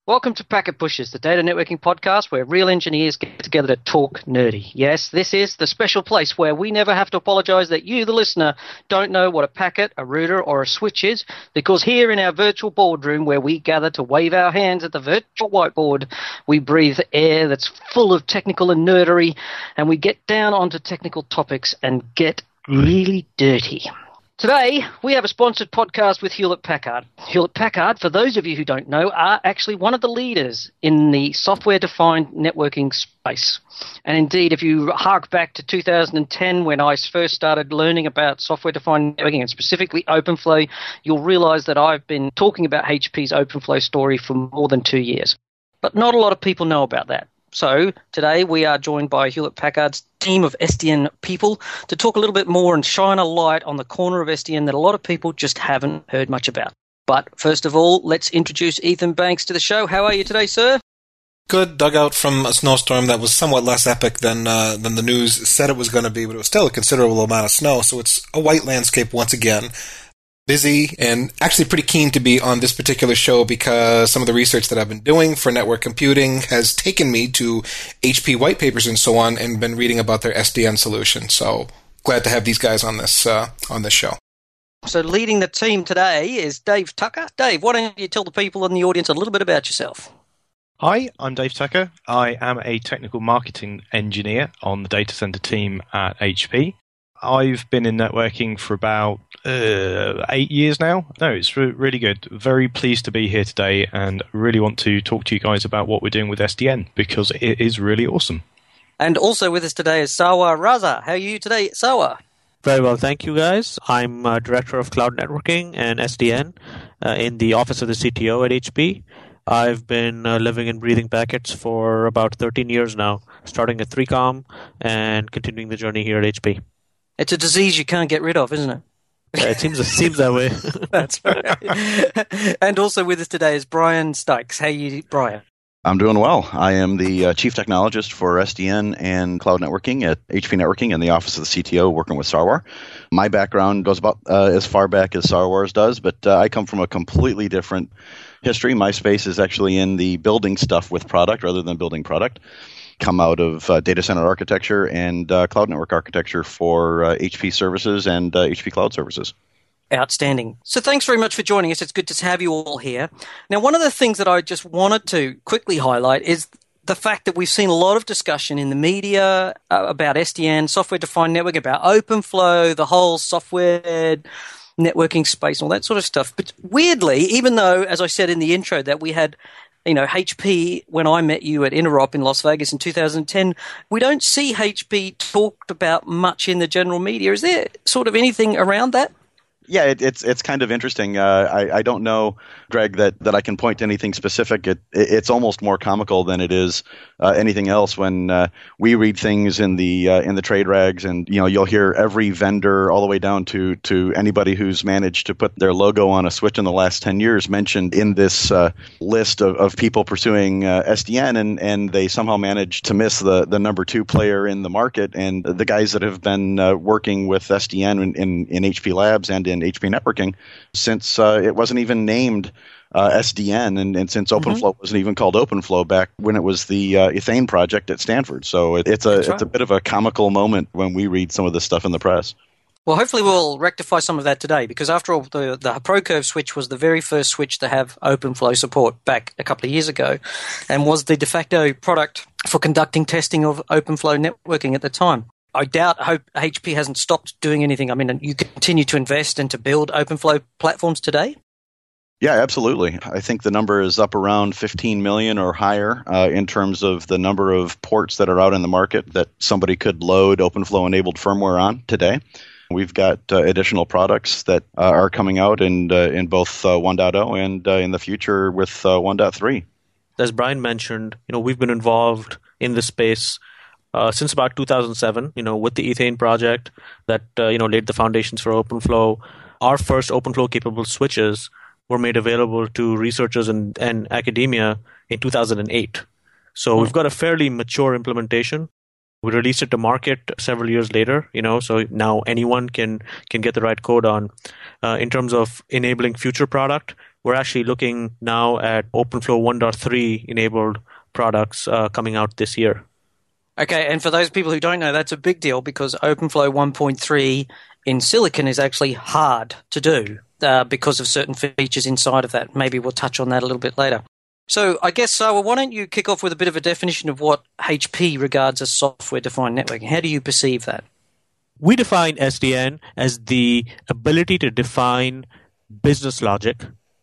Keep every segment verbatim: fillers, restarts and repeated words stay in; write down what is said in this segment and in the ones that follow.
Welcome to Packet Pushers, the data networking podcast where real engineers get together to talk nerdy. Yes, this is the special place where we never have to apologize that you, the listener, don't know what a packet, a router, or a switch is, because here in our virtual boardroom where we gather to wave our hands at the virtual whiteboard, we breathe air that's full of technical and nerdery, and we get down onto technical topics and get really dirty. Today, we have a sponsored podcast with Hewlett-Packard. Hewlett-Packard, for those of you who don't know, are actually one of the leaders in the software-defined networking space. And indeed, if you hark back to two thousand ten when I first started learning about software-defined networking and specifically OpenFlow, you'll realize that I've been talking about H P's OpenFlow story for more than two years. But not a lot of people know about that. So today we are joined by Hewlett-Packard's team of S D N people to talk a little bit more and shine a light on the corner of S D N that a lot of people just haven't heard much about. But first of all, let's introduce Ethan Banks to the show. How are you today, sir? Good. Dug out from a snowstorm that was somewhat less epic than uh, than the news said it was going to be, but it was still a considerable amount of snow, so it's a white landscape once again. Busy and actually pretty keen to be on this particular show because some of the research that I've been doing for network computing has taken me to H P white papers and so on and been reading about their S D N solution. So glad to have these guys on this uh, on this show. So leading the team today is Dave Tucker. Dave, why don't you tell the people in the audience a little bit about yourself? Hi, I'm Dave Tucker. I am a technical marketing engineer on the data center team at H P. I've been in networking for about uh, eight years now. No, it's re- really good. Very pleased to be here today and really want to talk to you guys about what we're doing with S D N because it is really awesome. And also with us today is Sawa Raza. How are you today, Sawa? Very well, thank you guys. I'm uh, Director of Cloud Networking and S D N uh, in the Office of the C T O at H P. I've been uh, living and breathing packets for about thirteen years now, starting at three com and continuing the journey here at H P. It's a disease you can't get rid of, isn't it? Yeah, it seems it seems that way. That's right. And also with us today is Brian Stykes. How are you, Brian? I'm doing well. I am the uh, Chief Technologist for S D N and Cloud Networking at H P Networking in the Office of the C T O, working with Sarwar. My background goes about uh, as far back as Sarwar's does, but uh, I come from a completely different history. My space is actually in the building stuff with product rather than building product. Come out of uh, data center architecture and uh, cloud network architecture for uh, H P services and uh, H P cloud services. Outstanding. So thanks very much for joining us. It's good to have you all here. Now, one of the things that I just wanted to quickly highlight is the fact that we've seen a lot of discussion in the media uh, about S D N, software-defined networking, about OpenFlow, the whole software networking space, all that sort of stuff. But weirdly, even though, as I said in the intro, that we had You know, H P, when I met you at Interop in Las Vegas in two thousand ten, we don't see H P talked about much in the general media. Is there sort of anything around that? Yeah, it, it's it's kind of interesting. Uh, I, I don't know, Greg, that, that I can point to anything specific. It, it It's almost more comical than it is uh, anything else when uh, we read things in the uh, in the trade rags, and you know you'll hear every vendor all the way down to, to anybody who's managed to put their logo on a switch in the last ten years mentioned in this uh, list of, of people pursuing uh, S D N, and, and they somehow managed to miss the, the number two player in the market, and the guys that have been uh, working with S D N in, in, in H P Labs and in H P Networking since uh, it wasn't even named uh, S D N, and, and since OpenFlow mm-hmm. wasn't even called OpenFlow back when it was the uh, Ethane project at Stanford. So it, it's a That's it's right. a bit of a comical moment when we read some of this stuff in the press. Well, hopefully we'll rectify some of that today, because after all, the, the ProCurve switch was the very first switch to have OpenFlow support back a couple of years ago, and was the de facto product for conducting testing of OpenFlow networking at the time. I doubt hope H P hasn't stopped doing anything. I mean, you continue to invest and to build OpenFlow platforms today? Yeah, absolutely. I think the number is up around fifteen million or higher uh, in terms of the number of ports that are out in the market that somebody could load OpenFlow-enabled firmware on today. We've got uh, additional products that uh, are coming out in, uh, in both uh, one point oh and uh, in the future with uh, one point three. As Brian mentioned, you know, we've been involved in this space Uh, since about two thousand seven, you know, with the Ethane project that, uh, you know, laid the foundations for OpenFlow. Our first OpenFlow-capable switches were made available to researchers and, and academia in two thousand eight. So mm-hmm. we've got a fairly mature implementation. We released it to market several years later, you know, so now anyone can can get the right code on. Uh, in terms of enabling future product, we're actually looking now at OpenFlow one point three enabled products uh, coming out this year. Okay, and for those people who don't know, that's a big deal because OpenFlow one point three in Silicon is actually hard to do uh, because of certain features inside of that. Maybe we'll touch on that a little bit later. So I guess, Sawa, why don't you kick off with a bit of a definition of what H P regards as software-defined networking? How do you perceive that? We define S D N as the ability to define business logic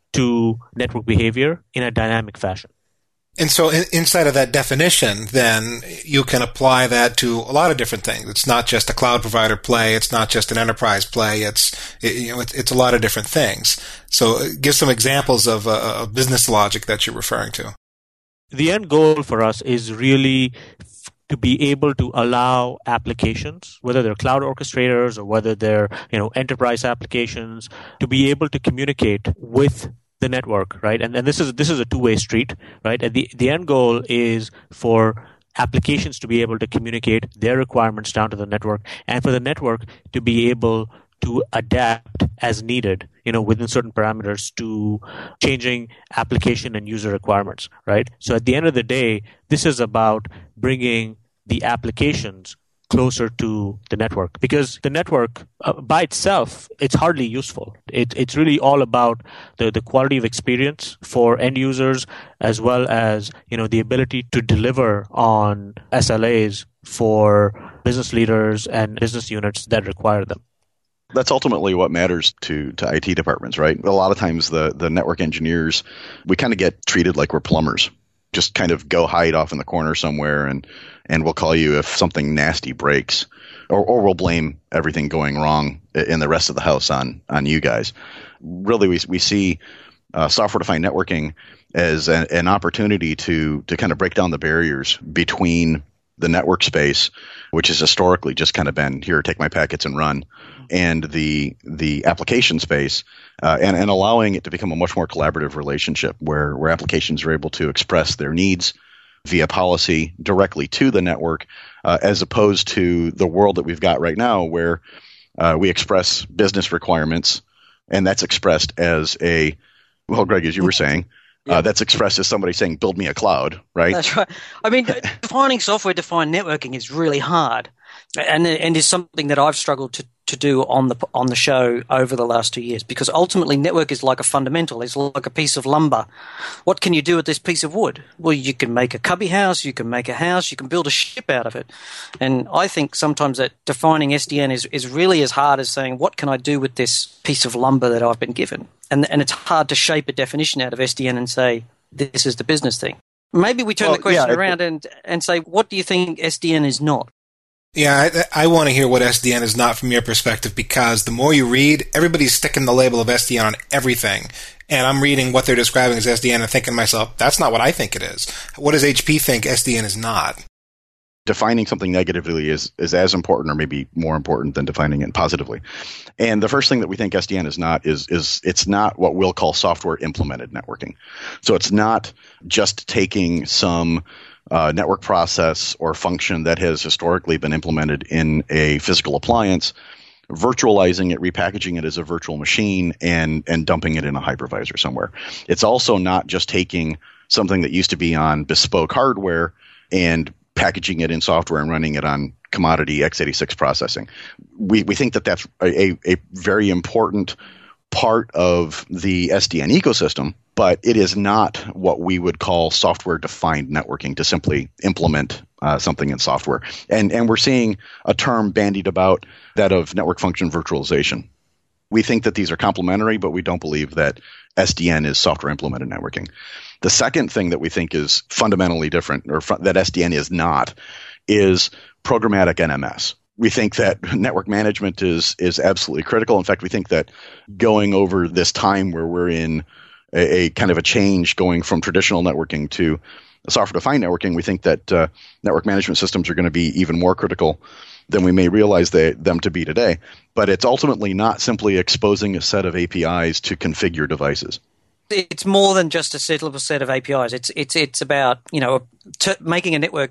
to network behavior in a dynamic fashion. And so in, inside of that definition, then you can apply that to a lot of different things. It's not just a cloud provider play. It's not just an enterprise play. It's, it, you know, it's, it's a lot of different things. So give some examples of, uh, of business logic that you're referring to. The end goal for us is really to be able to allow applications, whether they're cloud orchestrators or whether they're, you know, enterprise applications, to be able to communicate with the network, right? And and this is this is a two-way street, right? And the the end goal is for applications to be able to communicate their requirements down to the network, and for the network to be able to adapt as needed, you know, within certain parameters to changing application and user requirements, right? So at the end of the day, this is about bringing the applications closer to the network, because the network uh, by itself, it's hardly useful. It, it's really all about the, the quality of experience for end users, as well as, you know, the ability to deliver on S L As for business leaders and business units that require them. That's ultimately what matters to, to I T departments, right? A lot of times the, the network engineers, we kind of get treated like we're plumbers. Just kind of go hide off in the corner somewhere, and, and we'll call you if something nasty breaks, or, or we'll blame everything going wrong in the rest of the house on, on you guys. Really, we we see uh, software-defined networking as a, an opportunity to to kind of break down the barriers between the network space, which has historically just kind of been, here, take my packets and run, and the the application space, uh, and, and allowing it to become a much more collaborative relationship where, where applications are able to express their needs via policy directly to the network, uh, as opposed to the world that we've got right now where uh, we express business requirements, and that's expressed as a, well, Greg, as you were saying, Uh, that's expressed as somebody saying, build me a cloud, right? That's right. I mean, defining software-defined networking is really hard, and and is something that I've struggled to, to do on the on the show over the last two years, because ultimately network is like a fundamental. It's like a piece of lumber. What can you do with this piece of wood? Well, you can make a cubby house, you can make a house, you can build a ship out of it. And I think sometimes that defining S D N is, is really as hard as saying, what can I do with this piece of lumber that I've been given? And and it's hard to shape a definition out of S D N and say, this is the business thing. Maybe we turn well, the question yeah, around and, and say, what do you think S D N is not? Yeah, I, I want to hear what S D N is not from your perspective, because the more you read, everybody's sticking the label of S D N on everything. And I'm reading what they're describing as S D N and thinking to myself, that's not what I think it is. What does H P think S D N is not? Defining something negatively is, is as important, or maybe more important, than defining it positively. And the first thing that we think S D N is not is is it's not what we'll call software implemented networking. So it's not just taking some uh, network process or function that has historically been implemented in a physical appliance, virtualizing it, repackaging it as a virtual machine, and and dumping it in a hypervisor somewhere. It's also not just taking something that used to be on bespoke hardware and packaging it in software and running it on commodity x eighty-six processing. We we think that that's a, a very important part of the S D N ecosystem, but it is not what we would call software-defined networking, to simply implement uh, something in software. And and we're seeing a term bandied about, that of network function virtualization. We think that these are complementary, but we don't believe that S D N is software-implemented networking. The second thing that we think is fundamentally different, or fu- that S D N is not, is programmatic N M S. We think that network management is is absolutely critical. In fact, we think that going over this time where we're in a, a kind of a change going from traditional networking to software-defined networking, we think that uh, network management systems are going to be even more critical than we may realize they, them to be today. But it's ultimately not simply exposing a set of A P Is to configure devices. It's more than just a set of a set of A P Is. It's it's it's about, you know, t- making a network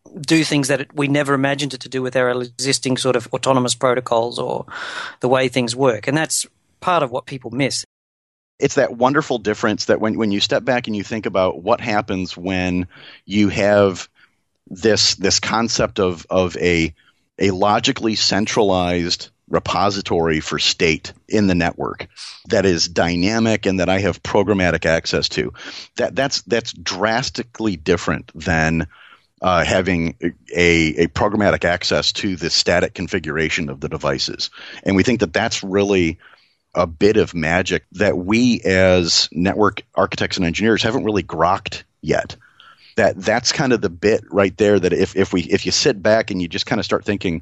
do things that it, we never imagined it to do with our existing sort of autonomous protocols or the way things work. And that's part of what people miss. It's that wonderful difference that when, when you step back and you think about what happens when you have this this concept of, of a a logically centralized repository for state in the network that is dynamic and that I have programmatic access to. That that's that's drastically different than uh, having a, a programmatic access to the static configuration of the devices. And we think that that's really a bit of magic that we as network architects and engineers haven't really grokked yet. That that's kind of the bit right there that if, if we if you sit back and you just kind of start thinking,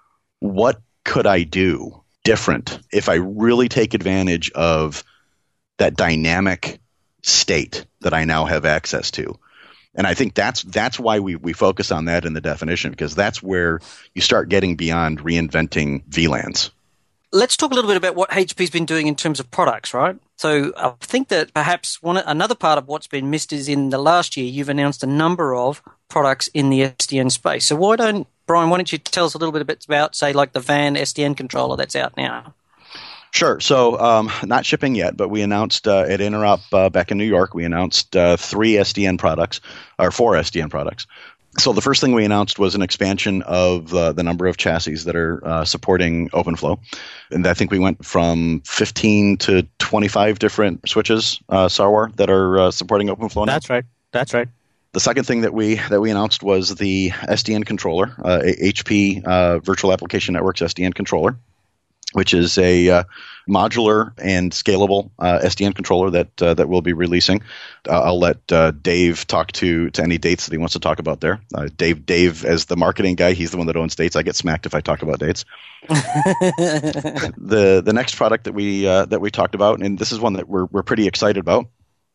what could I do different if I really take advantage of that dynamic state that I now have access to? And I think that's that's why we, we focus on that in the definition, because that's where you start getting beyond reinventing V LANs. Let's talk a little bit about what H P's been doing in terms of products, right? So I think that perhaps one another part of what's been missed is in the last year you've announced a number of products in the S D N space. So why don't, Brian, why don't you tell us a little bit about, say, like the V A N S D N controller that's out now? Sure. So um, not shipping yet, but we announced uh, at Interop uh, back in New York, we announced uh, three S D N products, or four S D N products. So the first thing we announced was an expansion of uh, the number of chassis that are uh, supporting OpenFlow. And I think we went from fifteen to twenty-five different switches, uh, Sarwar, that are uh, supporting OpenFlow now. That's right. That's right. The second thing that we that we announced was the S D N controller, uh, H P uh, Virtual Application Network's S D N controller, which is a uh, modular and scalable uh, S D N controller that uh, that we'll be releasing. Uh, I'll let uh, Dave talk to, to any dates that he wants to talk about there. Uh, Dave, Dave, as the marketing guy, he's the one that owns dates. I get smacked if I talk about dates. the the next product that we uh, that we talked about, and this is one that we're we're pretty excited about,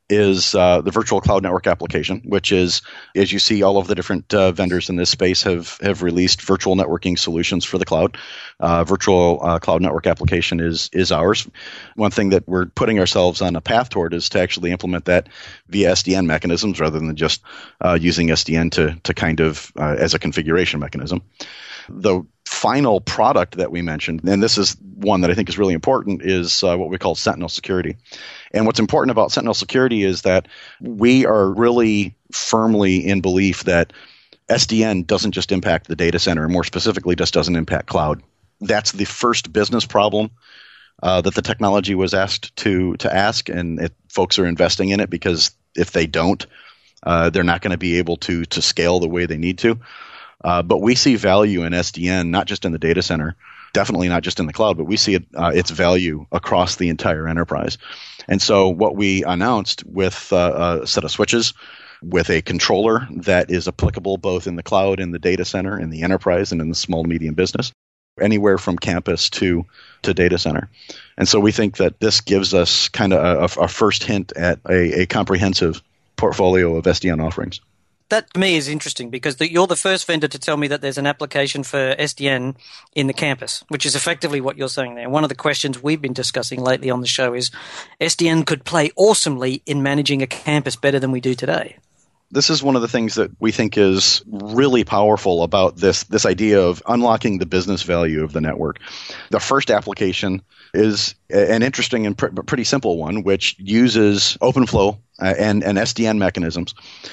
is uh, the Virtual Cloud Network application, which is, as you see, all of the different uh, vendors in this space have have released virtual networking solutions for the cloud. Uh, virtual uh, Cloud Network application is is ours. One thing that we're putting ourselves on a path toward is to actually implement that via S D N mechanisms rather than just uh, using S D N to to kind of uh, as a configuration mechanism. The final product that we mentioned, and this is one that I think is really important, is uh, what we call Sentinel Security. And what's important about Sentinel Security is that we are really firmly in belief that S D N doesn't just impact the data center, and more specifically, just doesn't impact cloud. That's the first business problem uh, that the technology was asked to to ask, and it, folks are investing in it because if they don't, uh, they're not going to be able to to scale the way they need to. Uh, but we see value in S D N, not just in the data center, definitely not just in the cloud, but we see it, uh, its value across the entire enterprise. And so what we announced with uh, a set of switches, with a controller that is applicable both in the cloud, in the data center, in the enterprise, and in the small to medium business, anywhere from campus to, to data center. And so we think that this gives us kind of a, a first hint at a, a comprehensive portfolio of S D N offerings. That, to me, is interesting because the, you're the first vendor to tell me that there's an application for S D N in the campus, which is effectively what you're saying there. One of the questions we've been discussing lately on the show is S D N could play awesomely in managing a campus better than we do today. This is one of the things that we think is really powerful about this, this idea of unlocking the business value of the network. The first application is an interesting and pr- pretty simple one, which uses OpenFlow uh, and, and S D N mechanisms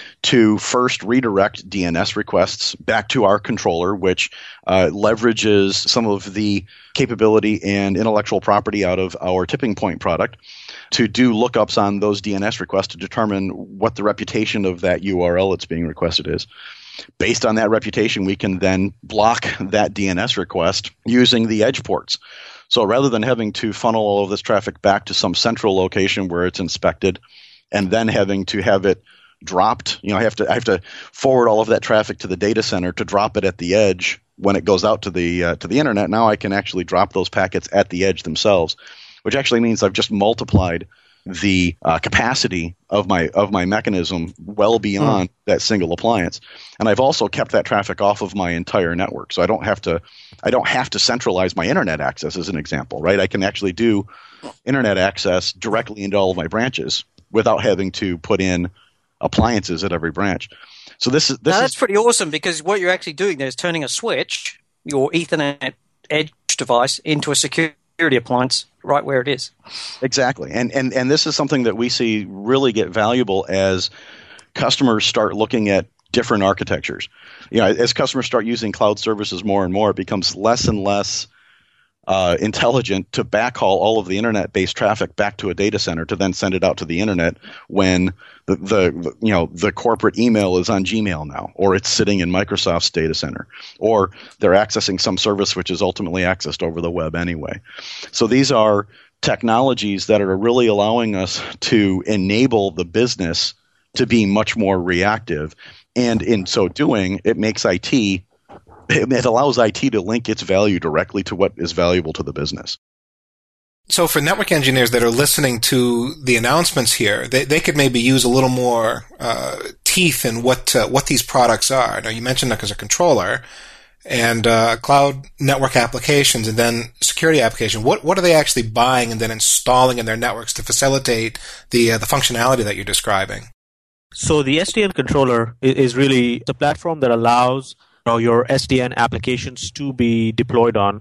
to first redirect D N S requests back to our controller, which uh, leverages some of the capability and intellectual property out of our Tipping Point product to do lookups on those D N S requests to determine what the reputation of that U R L that's being requested is. Based on that reputation, we can then block that D N S request using the edge ports. So rather than having to funnel all of this traffic back to some central location where it's inspected and then having to have it dropped, you know, I have to I have to forward all of that traffic to the data center to drop it at the edge when it goes out to the uh, to the internet. Now I can actually drop those packets at the edge themselves, which actually means I've just multiplied the uh, capacity of my of my mechanism well beyond mm. that single appliance, and I've also kept that traffic off of my entire network. So I don't have to I don't have to centralize my internet access, as an example, right? I can actually do internet access directly into all of my branches without having to put in appliances at every branch. So this is this now, is, that's pretty awesome, because what you're actually doing there is turning a switch, your Ethernet edge device, into a security appliance right where it is. Exactly. And, and, and this is something that we see really get valuable as customers start looking at different architectures. You know, as customers start using cloud services more and more, it becomes less and less uh, intelligent to backhaul all of the internet-based traffic back to a data center to then send it out to the internet when the, the you know the corporate email is on Gmail now, or it's sitting in Microsoft's data center, or they're accessing some service which is ultimately accessed over the web anyway. So these are technologies that are really allowing us to enable the business to be much more reactive, and in so doing, it makes I T it allows I T to link its value directly to what is valuable to the business. So for network engineers that are listening to the announcements here, they, they could maybe use a little more uh, teeth in what uh, what these products are. Now, you mentioned that as a controller and uh, cloud network applications and then security application. What what are they actually buying and then installing in their networks to facilitate the uh, the functionality that you're describing? So the S D N controller is really the platform that allows you know, your S D N applications to be deployed on.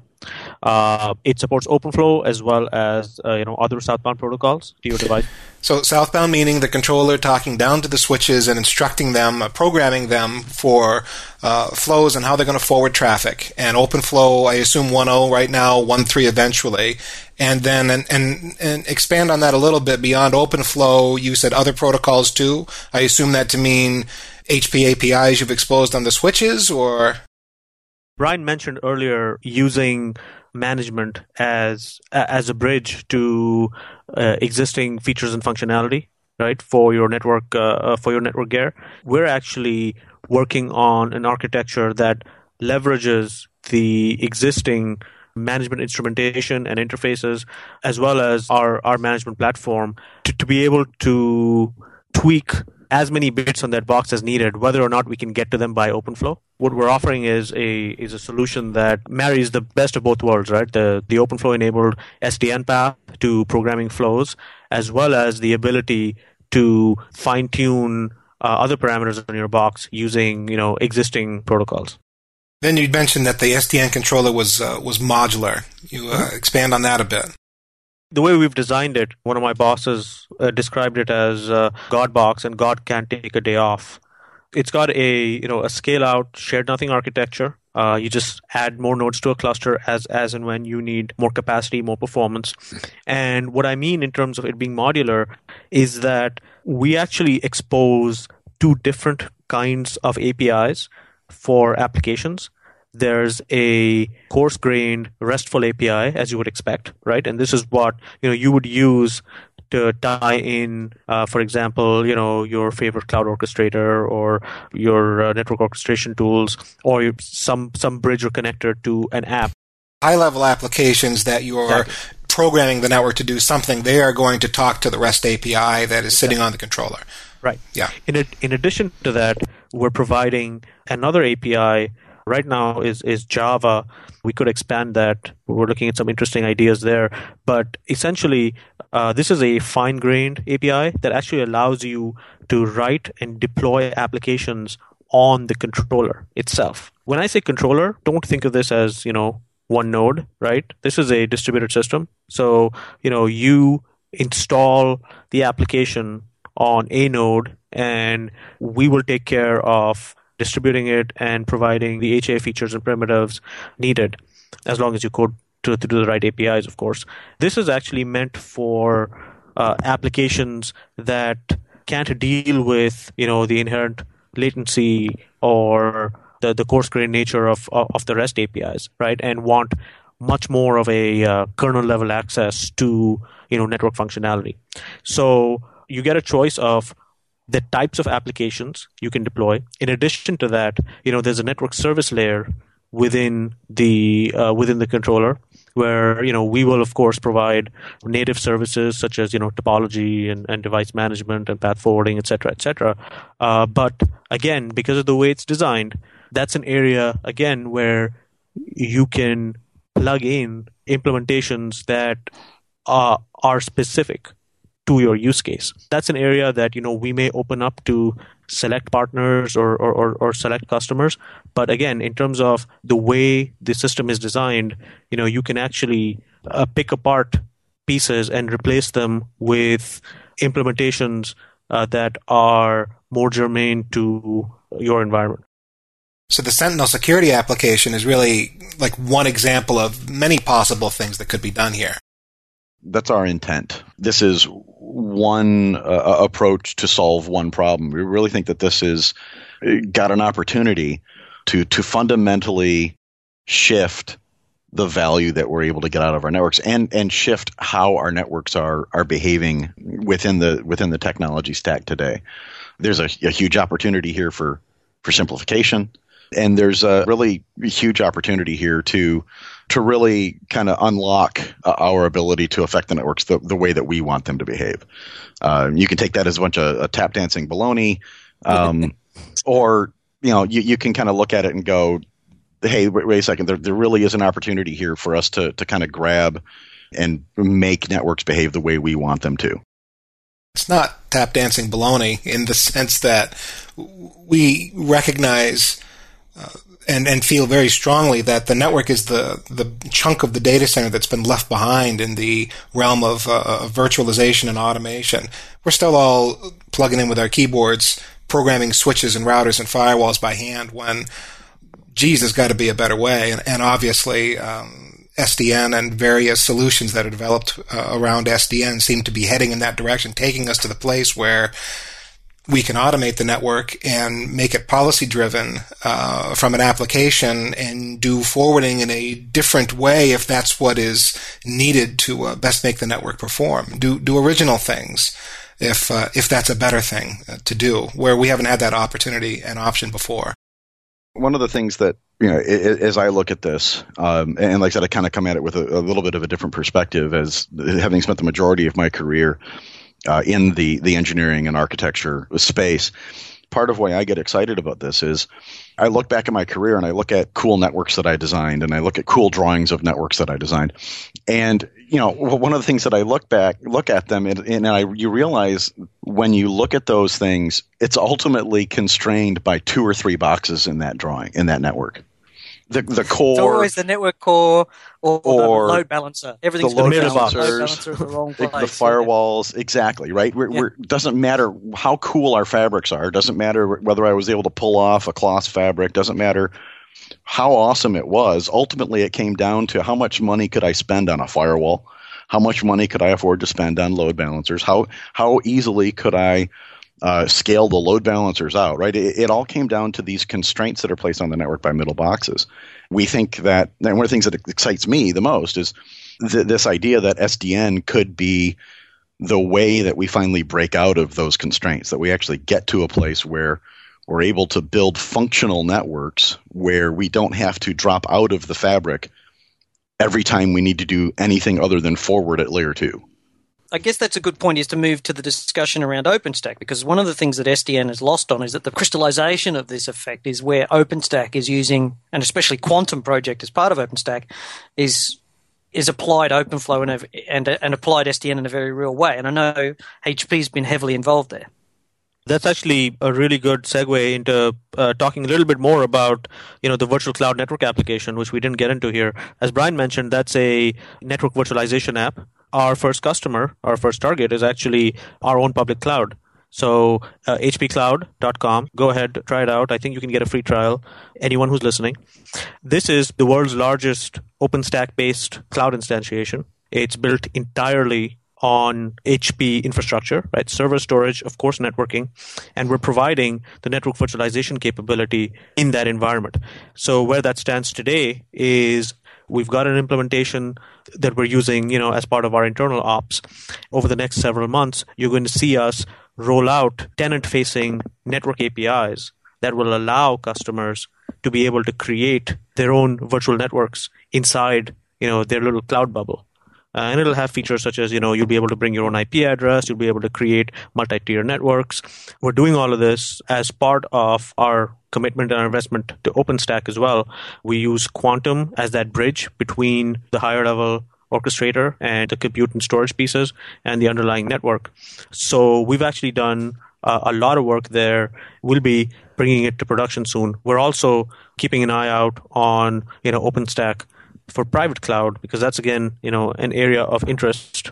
Uh, it supports OpenFlow as well as uh, you know other southbound protocols to your device. So southbound meaning the controller talking down to the switches and instructing them, uh, programming them for uh, flows and how they're going to forward traffic. And OpenFlow, I assume one point oh right now, one point three eventually. And then and, and, and expand on that a little bit beyond OpenFlow. You said other protocols too. I assume that to mean H P A P Is you've exposed on the switches, or? Brian mentioned earlier using management as as a bridge to uh, existing features and functionality, right? For your network, uh, for your network gear, we're actually working on an architecture that leverages the existing management instrumentation and interfaces, as well as our our management platform, to, to be able to tweak as many bits on that box as needed, whether or not we can get to them by OpenFlow. What we're offering is a is a solution that marries the best of both worlds, right? The the OpenFlow-enabled S D N path to programming flows, as well as the ability to fine-tune uh, other parameters on your box using you know existing protocols. Then you mentioned that the S D N controller was uh, was modular. You uh, expand on that a bit. The way we've designed it, one of my bosses uh, described it as uh, God box, and God can't take a day off. It's got a you know a scale out shared nothing architecture. Uh, you just add more nodes to a cluster as as and when you need more capacity, more performance. And what I mean in terms of it being modular is that we actually expose two different kinds of A P Is for applications. There's a coarse-grained RESTful A P I, as you would expect, right? And this is what you know you would use to tie in, uh, for example, you know your favorite cloud orchestrator or your uh, network orchestration tools, or your, some some bridge or connector to an app. High-level applications that you're exactly. programming the network to do something, they are going to talk to the REST A P I that is sitting exactly. on the controller. Right. Yeah. In a, in addition to that, we're providing another A P I. Right now is, is Java. We could expand that. We're looking at some interesting ideas there. But essentially, uh, this is a fine-grained A P I that actually allows you to write and deploy applications on the controller itself. When I say controller, don't think of this as, you know, one node, right? This is a distributed system. So, you know, you install the application on a node, and we will take care of distributing it and providing the H A features and primitives needed, as long as you code to, to do the right A P Is, of course. This is actually meant for uh, applications that can't deal with, you know, the inherent latency or the, the coarse-grained nature of, of the REST A P Is, right? And want much more of a uh, kernel-level access to, you know, network functionality. So you get a choice of the types of applications you can deploy. In addition to that, you know, there's a network service layer within the uh, within the controller, where you know we will of course provide native services such as you know topology and, and device management and path forwarding, et cetera, et cetera. Uh, but again, because of the way it's designed, that's an area again where you can plug in implementations that uh, are specific to your use case. That's an area that, you know, we may open up to select partners or, or, or, or select customers. But again, in terms of the way the system is designed, you know, you can actually uh, pick apart pieces and replace them with implementations uh, that are more germane to your environment. So the Sentinel security application is really like one example of many possible things that could be done here. That's our intent. This is one uh, approach to solve one problem. We really think that this is got an opportunity to to fundamentally shift the value that we're able to get out of our networks and and shift how our networks are are behaving within the within the technology stack today. There's a, a huge opportunity here for for simplification. And there's a really huge opportunity here to to really kind of unlock uh, our ability to affect the networks the, the way that we want them to behave. Uh, you can take that as a bunch of uh, tap dancing baloney, um, or you know you, you can kind of look at it and go, hey, wait, wait a second, there, there really is an opportunity here for us to to kind of grab and make networks behave the way we want them to. It's not tap dancing baloney in the sense that we recognize Uh, and, and feel very strongly that the network is the, the chunk of the data center that's been left behind in the realm of, uh, of virtualization and automation. We're still all plugging in with our keyboards, programming switches and routers and firewalls by hand when, geez, there's got to be a better way. And, and obviously, um, S D N and various solutions that are developed uh, around S D N seem to be heading in that direction, taking us to the place where we can automate the network and make it policy-driven uh, from an application and do forwarding in a different way if that's what is needed to uh, best make the network perform. Do do original things if uh, if that's a better thing to do, where we haven't had that opportunity and option before. One of the things that, you know, as I look at this, um, and like I said, I kind of come at it with a, a little bit of a different perspective, as having spent the majority of my career Uh, in the, the engineering and architecture space. Part of why I get excited about this is I look back at my career and I look at cool networks that I designed and I look at cool drawings of networks that I designed. And, you know, one of the things that I look back, look at them and, and I, you realize when you look at those things, it's ultimately constrained by two or three boxes in that drawing, in that network. The, the core. It's always the network core or, or the load balancer. Everything's the load been balancers, load balancer the wrong place. The, the firewalls, exactly, right? We're, yeah. we're, doesn't matter how cool our fabrics are. Doesn't matter whether I was able to pull off a cloth fabric. Doesn't matter how awesome it was. Ultimately, it came down to how much money could I spend on a firewall? How much money could I afford to spend on load balancers? How how easily could I uh, scale the load balancers out, right? It, it all came down to these constraints that are placed on the network by middle boxes. We think that, and one of the things that excites me the most is th- this idea that S D N could be the way that we finally break out of those constraints, that we actually get to a place where we're able to build functional networks where we don't have to drop out of the fabric every time we need to do anything other than forward at layer two. I guess that's a good point, is to move to the discussion around OpenStack, because one of the things that S D N has lost on is that the crystallization of this effect is where OpenStack is using, and especially Quantum Project as part of OpenStack, is is applied OpenFlow and, and, and applied S D N in a very real way. And I know H P's been heavily involved there. That's actually a really good segue into uh, talking a little bit more about, you know, the virtual cloud network application, which we didn't get into here. As Brian mentioned, that's a network virtualization app. Our first customer, our first target, is actually our own public cloud. So uh, h p cloud dot com, go ahead, try it out. I think you can get a free trial, anyone who's listening. This is the world's largest OpenStack-based cloud instantiation. It's built entirely on H P infrastructure, right? Server storage, of course, networking, and we're providing the network virtualization capability in that environment. So where that stands today is we've got an implementation that we're using, you know, as part of our internal ops. Over the next several months, you're going to see us roll out tenant-facing network A P Is that will allow customers to be able to create their own virtual networks inside, you know, their little cloud bubble. Uh, and it'll have features such as, you know, you'll be able to bring your own I P address, you'll be able to create multi-tier networks. We're doing all of this as part of our commitment and our investment to OpenStack as well. We use Quantum as that bridge between the higher level orchestrator and the compute and storage pieces and the underlying network. So we've actually done uh, a lot of work there. We'll be bringing it to production soon. We're also keeping an eye out on, you know, OpenStack for private cloud, because that's, again, you know, an area of interest.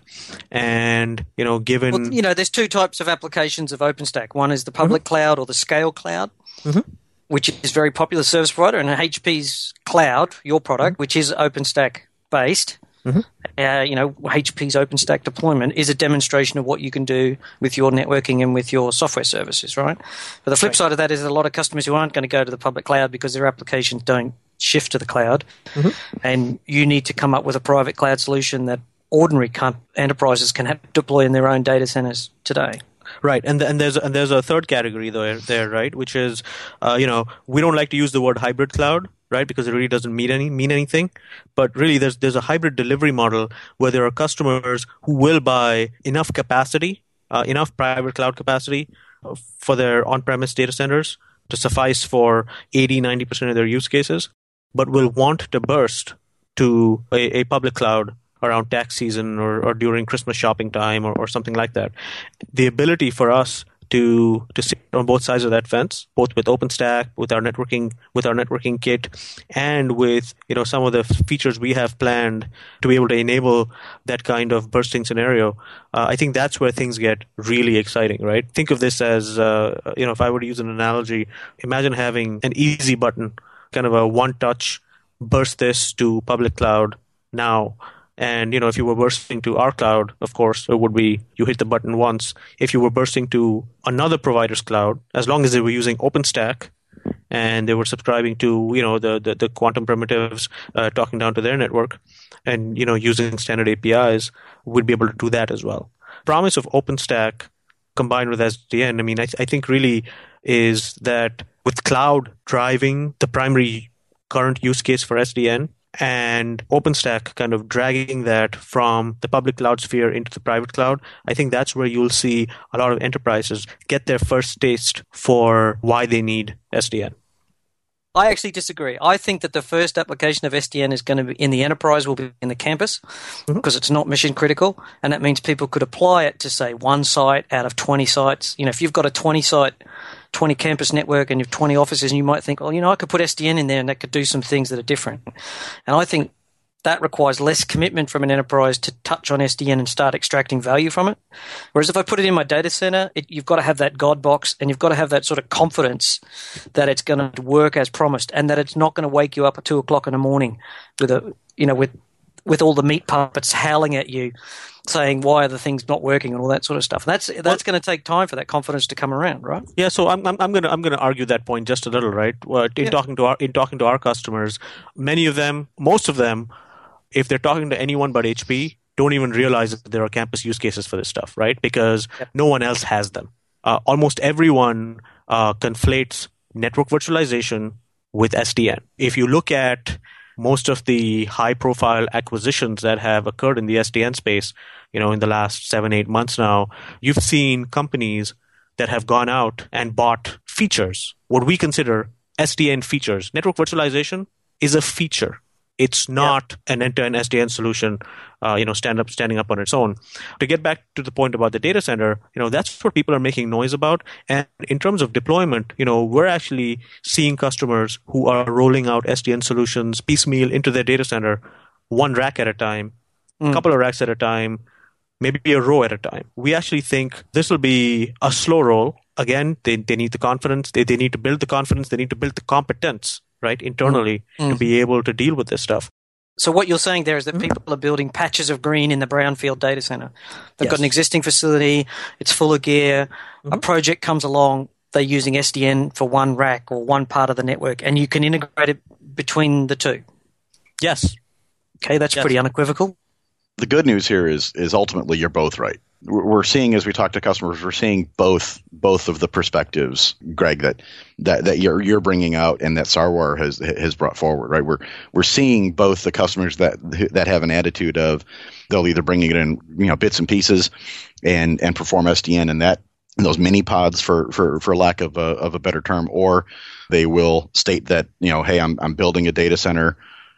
And, you know, given... Well, you know, there's two types of applications of OpenStack. One is the public mm-hmm. cloud or the scale cloud, mm-hmm. which is very popular service provider, and H P's cloud, your product, mm-hmm. which is OpenStack based. Mm-hmm. Uh, you know, H P's OpenStack deployment is a demonstration of what you can do with your networking and with your software services, right? But the flip right. side of that is a lot of customers who aren't going to go to the public cloud because their applications don't shift to the cloud, mm-hmm. and you need to come up with a private cloud solution that ordinary comp- enterprises can have, deploy in their own data centers today. Right, and and there's and there's a third category there, there right, which is, uh, you know, we don't like to use the word hybrid cloud, right, because it really doesn't mean any mean anything. But really, there's there's a hybrid delivery model where there are customers who will buy enough capacity, uh, enough private cloud capacity for their on-premise data centers to suffice for eighty, ninety percent of their use cases, but will want to burst to a, a public cloud around tax season or, or during Christmas shopping time or, or something like that. The ability for us to to sit on both sides of that fence, both with OpenStack, with our networking, with our networking kit, and with, you know, some of the features we have planned to be able to enable that kind of bursting scenario. Uh, I think that's where things get really exciting, right? Think of this as, uh, you know, if I were to use an analogy, imagine having an easy button, kind of a one-touch, burst this to public cloud now. And, you know, if you were bursting to our cloud, of course, it would be you hit the button once. If you were bursting to another provider's cloud, as long as they were using OpenStack and they were subscribing to, you know, the, the, the quantum primitives, uh, talking down to their network and, you know, using standard A P Is, we'd be able to do that as well. Promise of OpenStack combined with S D N, I mean, I, th- I think really is that with cloud driving the primary current use case for S D N, and OpenStack kind of dragging that from the public cloud sphere into the private cloud, I think that's where you'll see a lot of enterprises get their first taste for why they need S D N. I actually disagree. I think that the first application of S D N is going to be in the enterprise, will be in the campus, mm-hmm. because it's not mission critical, and that means people could apply it to, say, one site out of twenty sites. You know, if you've got a twenty site, twenty campus network and you have twenty offices, and you might think, oh, you know, I could put S D N in there and that could do some things that are different. And I think that requires less commitment from an enterprise to touch on S D N and start extracting value from it. Whereas if I put it in my data center, it, you've got to have that God box, and you've got to have that sort of confidence that it's going to work as promised, and that it's not going to wake you up at two o'clock in the morning with a, you know, with with all the meat puppets howling at you, saying why are the things not working and all that sort of stuff. That's that's well, going to take time for that confidence to come around, right? Yeah, so I'm I'm, I'm going to I'm going to argue that point just a little, right? Well, in yeah. talking to our in talking to our customers, many of them, most of them, if they're talking to anyone but H P, don't even realize that there are campus use cases for this stuff, right? Because yep. no one else has them. Uh, almost everyone uh, conflates network virtualization with S D N. If you look at most of the high-profile acquisitions that have occurred in the S D N space, you know, in the last seven, eight months now, you've seen companies that have gone out and bought features, what we consider S D N features. Network virtualization is a feature. It's not yeah. an end-to-end S D N solution, uh, you know, stand up, standing up on its own. To get back to the point about the data center, you know, that's what people are making noise about. And in terms of deployment, you know, we're actually seeing customers who are rolling out S D N solutions piecemeal into their data center, one rack at a time, a mm. couple of racks at a time, maybe a row at a time. We actually think this will be a slow roll. Again, they, they need the confidence. They, they need to build the confidence. They need to build the competence, right, internally mm. to be able to deal with this stuff. So what you're saying there is that mm. people are building patches of green in the brownfield data center. They've yes. got an existing facility. It's full of gear. Mm-hmm. A project comes along. They're using S D N for one rack or one part of the network, and you can integrate it between the two. Yes. Okay, that's yes. pretty unequivocal. The good news here is is ultimately you're both right. We're seeing, as we talk to customers, we're seeing both both of the perspectives, Greg, that that, that you're you're bringing out and that Sarwar has has brought forward. Right, we're we're seeing both the customers that that have an attitude of they'll either bring it in, you know, bits and pieces, and and perform S D N and that in those mini pods for for for lack of a of a better term, or they will state that, you know, hey, I'm I'm building a data center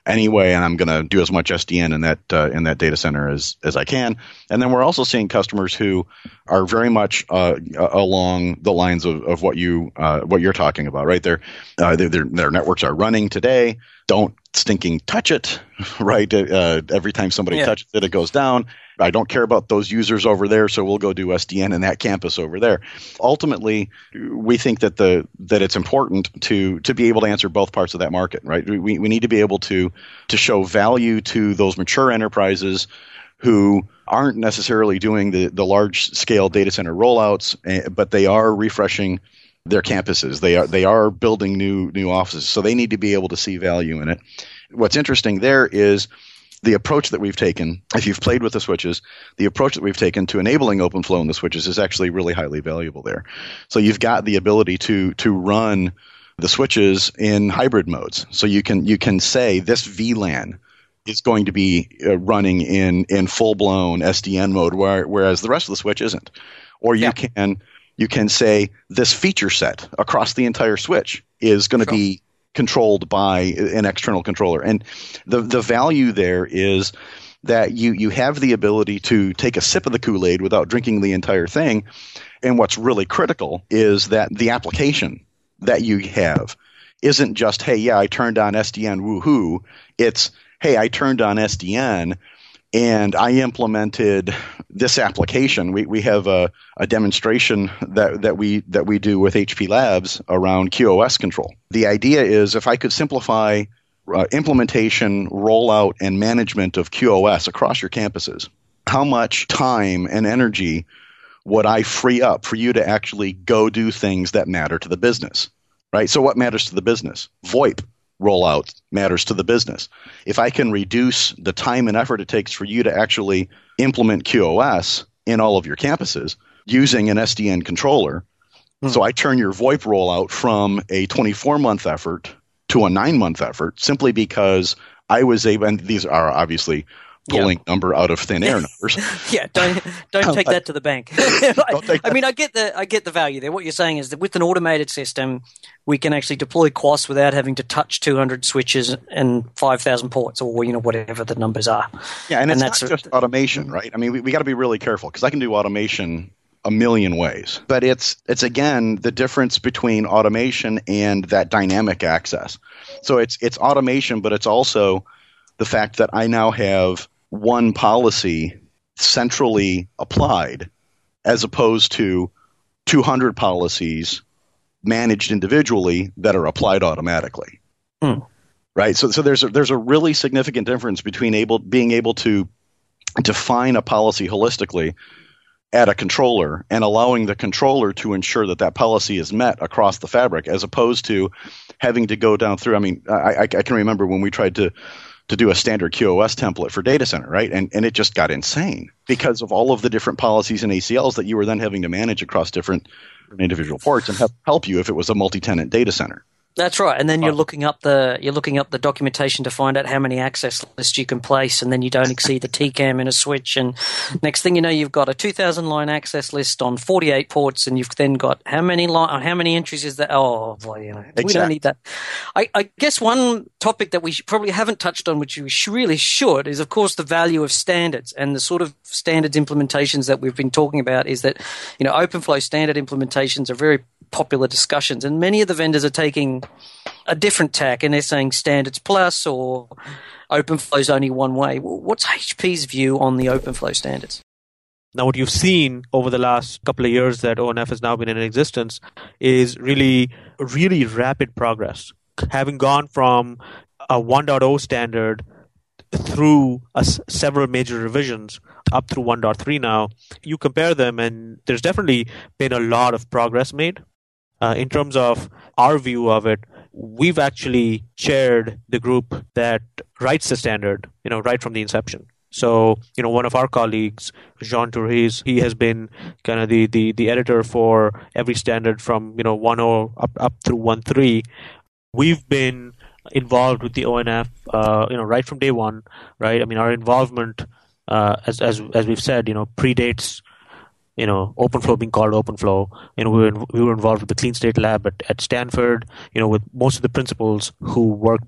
anyway, and I'm going to do as much S D N in that uh, in that data center as as I can. And then we're also seeing customers who are very much uh, along the lines of, of what you uh, what you're talking about, right? Their uh, their their networks are running today. Don't stinking touch it, right? Uh, every time somebody yeah. touches it, it goes down. I don't care about those users over there, so we'll go do S D N in that campus over there. Ultimately, we think that the that it's important to to be able to answer both parts of that market, right? We we need to be able to to show value to those mature enterprises who aren't necessarily doing the the large scale data center rollouts, but they are refreshing their campuses. They are they are building new new offices, so they need to be able to see value in it. What's interesting there is the approach that we've taken. If you've played with the switches, the approach that we've taken to enabling OpenFlow in the switches is actually really highly valuable there. So you've got the ability to to run the switches in hybrid modes. So you can you can say this V LAN is going to be uh, running in in full blown S D N mode, where, whereas the rest of the switch isn't. Or you yeah. can you can say this feature set across the entire switch is going to sure. be controlled by an external controller. And the the value there is that you you have the ability to take a sip of the Kool-Aid without drinking the entire thing. And what's really critical is that the application that you have isn't just, hey, yeah, I turned on S D N, woohoo. It's, hey, I turned on S D N and I implemented this application. We we have a, a demonstration that, that we that we do with H P Labs around Q O S control. The idea is if I could simplify uh, implementation, rollout, and management of Q O S across your campuses, how much time and energy would I free up for you to actually go do things that matter to the business, right? So what matters to the business? VoIP rollout matters to the business. If I can reduce the time and effort it takes for you to actually implement Q O S in all of your campuses using an S D N controller, hmm. so I turn your VoIP rollout from a twenty-four month effort to a nine month effort simply because I was able, and these are obviously pulling yeah. number out of thin air numbers. yeah, don't don't take that to the bank. I, I mean, I get the I get the value there. What you're saying is that with an automated system, we can actually deploy Q O S without having to touch two hundred switches and five thousand ports, or you know whatever the numbers are. Yeah, and, and it's not just automation, right? I mean, we, we got to be really careful because I can do automation a million ways, but it's it's again the difference between automation and that dynamic access. So it's it's automation, but it's also the fact that I now have one policy centrally applied as opposed to two hundred policies managed individually that are applied automatically. Mm. Right? So so there's a, there's a really significant difference between able being able to define a policy holistically at a controller and allowing the controller to ensure that that policy is met across the fabric as opposed to having to go down through. I mean, I, I can remember when we tried to to do a standard Q O S template for data center, right? And and it just got insane because of all of the different policies and A C Ls that you were then having to manage across different individual ports and help, help you if it was a multi-tenant data center. That's right, and then you're looking up the you're looking up the documentation to find out how many access lists you can place, and then you don't exceed the T CAM in a switch, and next thing you know, you've got a two thousand line access list on forty-eight ports, and you've then got how many line, how many entries is that? Oh boy, you know, exactly. We don't need that. I, I guess one topic that we probably haven't touched on, which we really should, is of course the value of standards and the sort of standards implementations that we've been talking about. Is that you know OpenFlow standard implementations are very popular discussions, and many of the vendors are taking a different tack, and they're saying standards plus or OpenFlow is only one way. What's H P's view on the OpenFlow standards? Now, what you've seen over the last couple of years that O N F has now been in existence is really, really rapid progress. Having gone from a one point oh standard through a, several major revisions up through one point three now, you compare them, and there's definitely been a lot of progress made. Uh, in terms of our view of it, we've actually chaired the group that writes the standard, you know, right from the inception. So, you know, one of our colleagues, Jean Tourés, he has been kind of the, the, the editor for every standard from, you know, one point oh up, up through one point three. We've been involved with the O N F, uh, you know, right from day one, right? I mean, our involvement, uh, as as as we've said, you know, predates, you know, OpenFlow being called OpenFlow. You know, we were in, we were involved with the Clean State Lab at, at Stanford. You know, with most of the principals who worked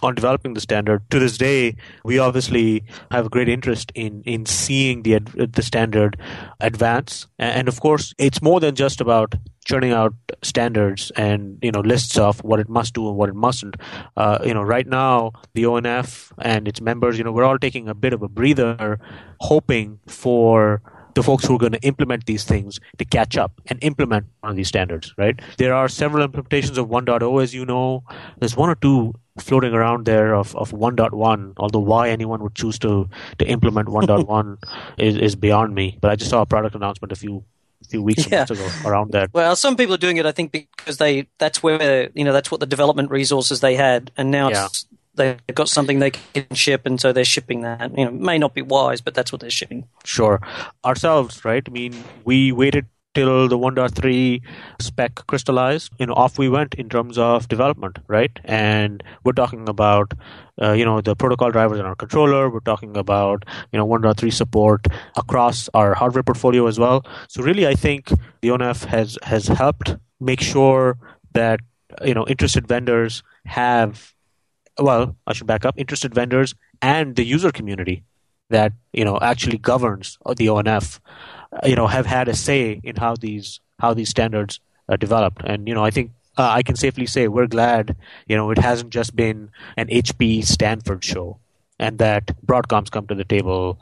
on developing the standard. To this day, we obviously have a great interest in in seeing the the standard advance. And of course, it's more than just about churning out standards and, you know, lists of what it must do and what it mustn't. Uh, you know, right now, the O N F and its members, you know, we're all taking a bit of a breather, hoping for the folks who are going to implement these things to catch up and implement one of these standards, right? There are several implementations of one point oh, as you know. There's one or two floating around there of, of one point one, although why anyone would choose to, to implement one point one is, is beyond me. But I just saw a product announcement a few few weeks yeah. months ago around that. Well, some people are doing it, I think, because they that's where, you know, that's what the development resources they had, and now Yeah. it's, they've got something they can ship, and so they're shipping that. You know, it may not be wise, but that's what they're shipping. Sure. Ourselves, right? I mean, we waited till the one point three spec crystallized. You know, off we went in terms of development, right? And we're talking about, uh, you know, the protocol drivers in our controller. We're talking about, you know, one point three support across our hardware portfolio as well. So really, I think the O N F has has helped make sure that, you know, interested vendors have, well, I should back up, interested vendors and the user community that, you know, actually governs the O N F, you know, have had a say in how these how these standards are developed. And, you know, I think uh, I can safely say we're glad, you know, it hasn't just been an H P Stanford show, and that Broadcom's come to the table,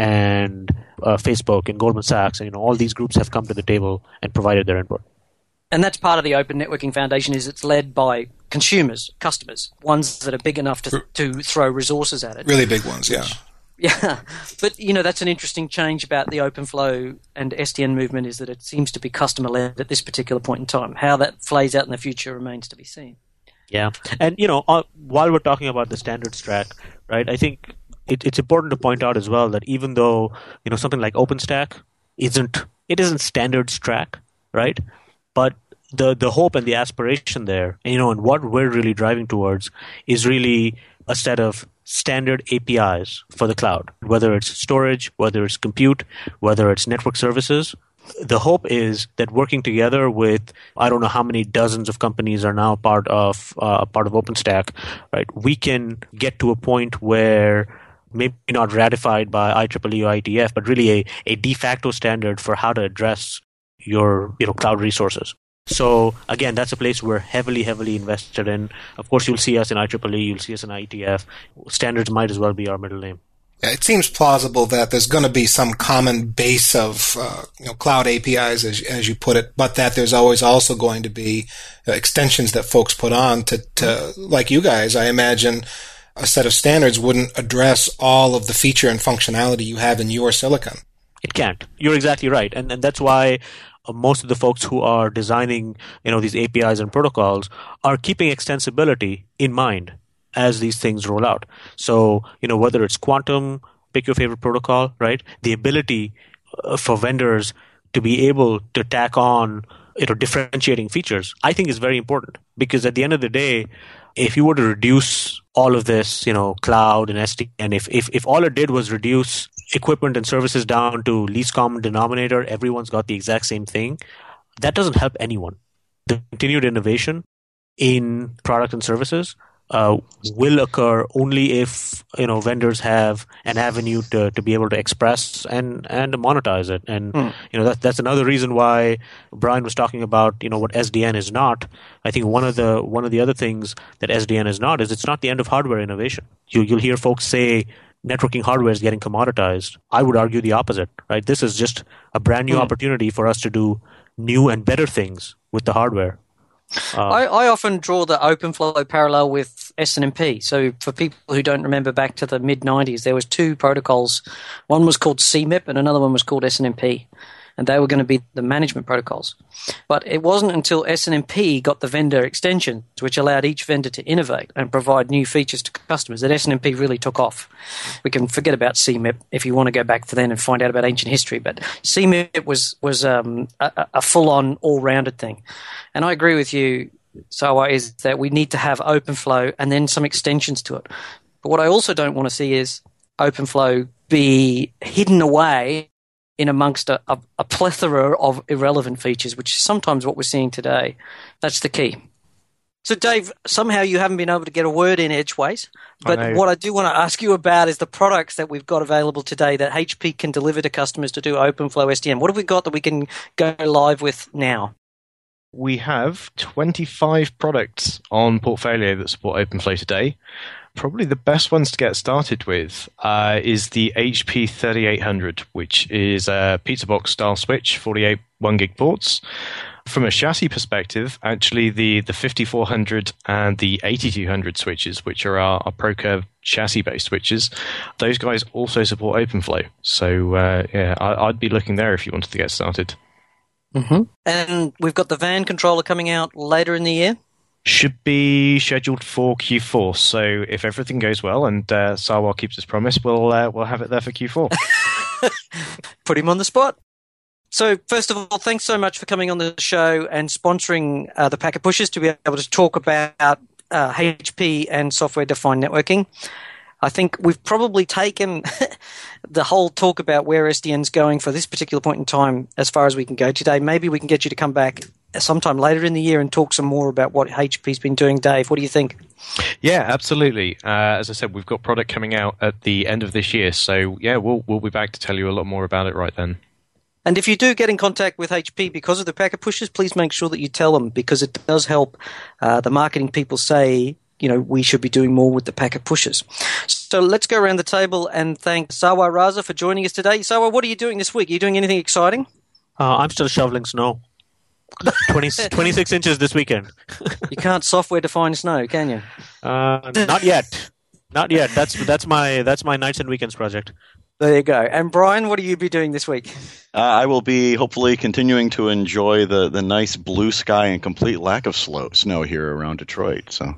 and uh, Facebook and Goldman Sachs, and, you know, all these groups have come to the table and provided their input. And that's part of the Open Networking Foundation, is it's led by consumers, customers, ones that are big enough to to throw resources at it. Really big ones, yeah. Yeah, but, you know, that's an interesting change about the OpenFlow and S D N movement, is that it seems to be customer-led at this particular point in time. How that plays out in the future remains to be seen. Yeah, and, you know, uh, while we're talking about the standards track, right, I think it, it's important to point out as well that even though, you know, something like OpenStack isn't, it isn't standards track, right, but the the hope and the aspiration there, you know, and what we're really driving towards is really a set of standard A P Is for the cloud, whether it's storage, whether it's compute, whether it's network services. The hope is that working together with, I don't know how many dozens of companies are now part of uh, part of OpenStack, right? We can get to a point where maybe not ratified by I triple E or I T F, but really a, a de facto standard for how to address your, you know, cloud resources. So again, that's a place we're heavily, heavily invested in. Of course, you'll see us in I triple E, you'll see us in I T F. Standards might as well be our middle name. Yeah, it seems plausible that there's going to be some common base of uh, you know, cloud A P Is, as, as you put it, but that there's always also going to be uh, extensions that folks put on to, to, like you guys, I imagine a set of standards wouldn't address all of the feature and functionality you have in your silicon. It can't. You're exactly right. And, and that's why uh, most of the folks who are designing, you know, these A P Is and protocols are keeping extensibility in mind as these things roll out. So, you know, whether it's quantum, pick your favorite protocol, right? The ability uh, for vendors to be able to tack on, you know, differentiating features, I think is very important, because at the end of the day, if you were to reduce all of this, you know, cloud and S D, and if, if, if all it did was reduce equipment and services down to least common denominator, everyone's got the exact same thing, that doesn't help anyone. The continued innovation in product and services uh, will occur only if, you know, vendors have an avenue to, to be able to express and, and monetize it. And, mm. you know, that, that's another reason why Brian was talking about, you know, what S D N is not. I think one of the one of the other things that S D N is not is it's not the end of hardware innovation. You, you'll hear folks say networking hardware is getting commoditized. I would argue the opposite, right? This is just a brand new mm. opportunity for us to do new and better things with the hardware. Uh, I, I often draw the OpenFlow parallel with S N M P. So for people who don't remember, back to the mid nineties, there was two protocols. One was called C M I P and another one was called S N M P. And they were going to be the management protocols. But it wasn't until S N M P got the vendor extensions, which allowed each vendor to innovate and provide new features to customers, that S N M P really took off. We can forget about C M I P if you want to go back to then and find out about ancient history. But C M I P was, was um, a, a full-on, all-rounded thing. And I agree with you, Sawa, is that we need to have OpenFlow and then some extensions to it. But what I also don't want to see is OpenFlow be hidden away in amongst a, a, a plethora of irrelevant features, which is sometimes what we're seeing today. That's the key. So, Dave, somehow you haven't been able to get a word in edgeways. But what I do want to ask you about is the products that we've got available today that H P can deliver to customers to do OpenFlow S D N. What have we got that we can go live with now? We have twenty-five products on portfolio that support OpenFlow today. Probably the best ones to get started with uh, is the H P thirty-eight hundred, which is a pizza box style switch, forty-eight one gig ports. From a chassis perspective, actually the, the fifty-four hundred and the eighty-two hundred switches, which are our, our ProCurve chassis-based switches, those guys also support OpenFlow. So uh, yeah, I, I'd be looking there if you wanted to get started. Mm-hmm. And we've got the van controller coming out later in the year? Should be scheduled for Q four. So if everything goes well and uh, Sarwar keeps his promise, we'll uh, we'll have it there for Q four. Put him on the spot. So first of all, thanks so much for coming on the show and sponsoring uh, the Packet Pushers to be able to talk about uh, H P and software-defined networking. I think we've probably taken the whole talk about where S D N's going for this particular point in time as far as we can go today. Maybe we can get you to come back sometime later in the year and talk some more about what H P's been doing. Dave, what do you think? Yeah, absolutely. Uh, as I said, we've got product coming out at the end of this year. So, yeah, we'll we'll be back to tell you a lot more about it right then. And if you do get in contact with H P because of the Packet Pushers, please make sure that you tell them, because it does help uh, the marketing people say, you know, we should be doing more with the Packet Pushers. So let's go around the table and thank Sarwar Raza for joining us today. Sarwar, what are you doing this week? Are you doing anything exciting? Uh, I'm still shoveling snow. twenty, twenty-six inches this weekend. You can't software define snow, can you? Uh, not yet. Not yet. That's that's my that's my nights and weekends project. There you go. And Brian, what will you be doing this week? Uh, I will be hopefully continuing to enjoy the, the nice blue sky and complete lack of slow, snow here around Detroit. So,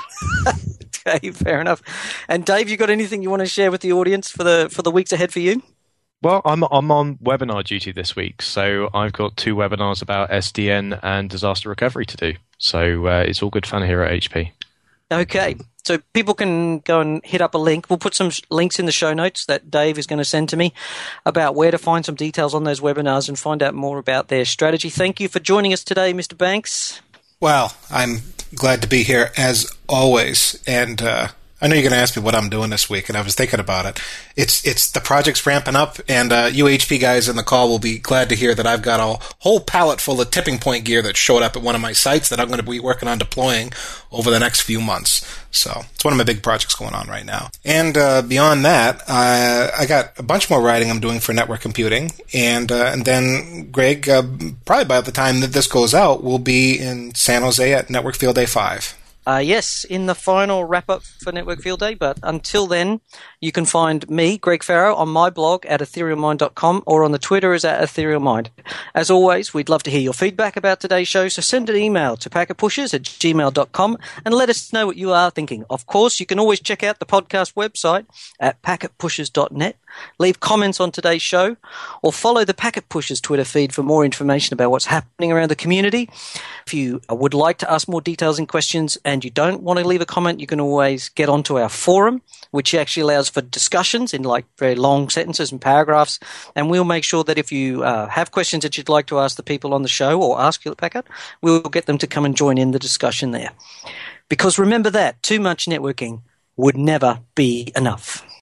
okay, fair enough. And Dave, you got anything you want to share with the audience for the for the weeks ahead for you? Well, I'm I'm on webinar duty this week, so I've got two webinars about S D N and disaster recovery to do. So uh, it's all good fun here at H P. Okay. So people can go and hit up a link. We'll put some sh- links in the show notes that Dave is going to send to me about where to find some details on those webinars and find out more about their strategy. Thank you for joining us today, Mister Banks. Well, I'm glad to be here as always. And uh, I know you're going to ask me what I'm doing this week, and I was thinking about it. It's it's the project's ramping up, and uh, you H P guys in the call will be glad to hear that I've got a whole pallet full of tipping point gear that showed up at one of my sites that I'm going to be working on deploying over the next few months. So it's one of my big projects going on right now. And uh, beyond that, uh, I got a bunch more writing I'm doing for network computing. And uh, and then Greg, uh, probably by the time that this goes out, will be in San Jose at Network Field Day five. Uh, yes, in the final wrap-up for Network Field Day. But until then, you can find me, Greg Farrow, on my blog at ethereal mind dot com or on the Twitter as at etherealmind. As always, we'd love to hear your feedback about today's show, so send an email to packetpushers at gmail dot com and let us know what you are thinking. Of course, you can always check out the podcast website at packet pushers dot net, leave comments on today's show, or follow the Packet Pushers Twitter feed for more information about what's happening around the community. If you would like to ask more details and questions and you don't want to leave a comment, you can always get onto our forum, which actually allows for discussions in like very long sentences and paragraphs. And we'll make sure that if you uh, have questions that you'd like to ask the people on the show or ask Hewlett Packard, we'll get them to come and join in the discussion there. Because remember that too much networking would never be enough.